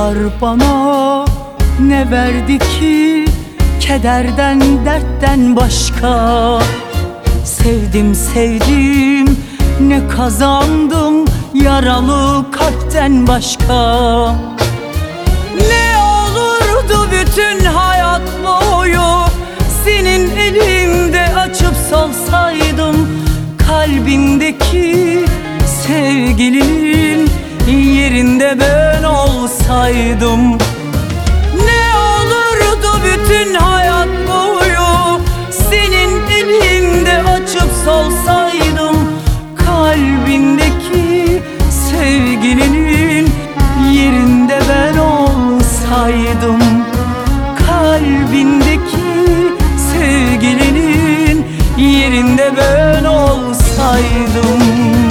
yar bana ne verdi ki kederden dertten başka? Sevdim sevdim ne kazandım yaralı kalpten başka? Ne olurdu bütün hayat boyu senin elinde açıp salsaydım, kalbindeki sevgilinin yerinde ben olsaydım. Ne olurdu bütün hayat boyu senin elinde açıp solsaydım, kalbindeki sevgilinin yerinde ben olsaydım. Kalbindeki sevgilinin yerinde ben olsaydım.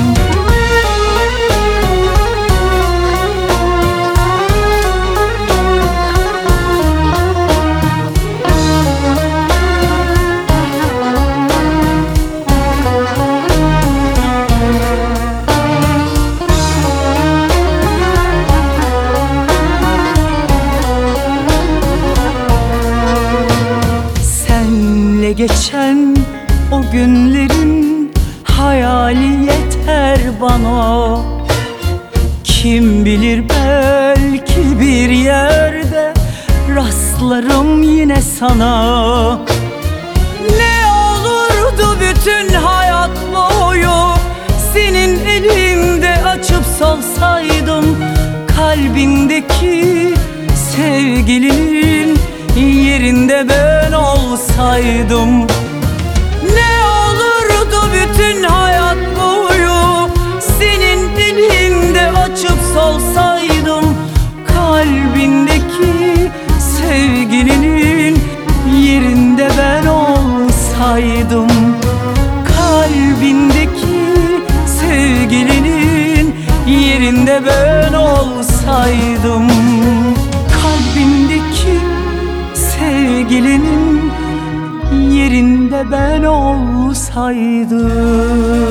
Geçen o günlerin hayali yeter bana. Kim bilir belki bir yerde rastlarım yine sana. Ne olurdu bütün hayat boyu senin elinde açıp solsaydım, kalbindeki sevgilinin yerinde ben olsaydım. Ne olurdu bütün hayat boyu senin elinde açıp solsaydım, kalbindeki sevgilinin yerinde ben olsaydım. Kalbindeki sevgilinin yerinde ben olsaydım. Kalbindeki sevgilinin yerinde ben olsaydım.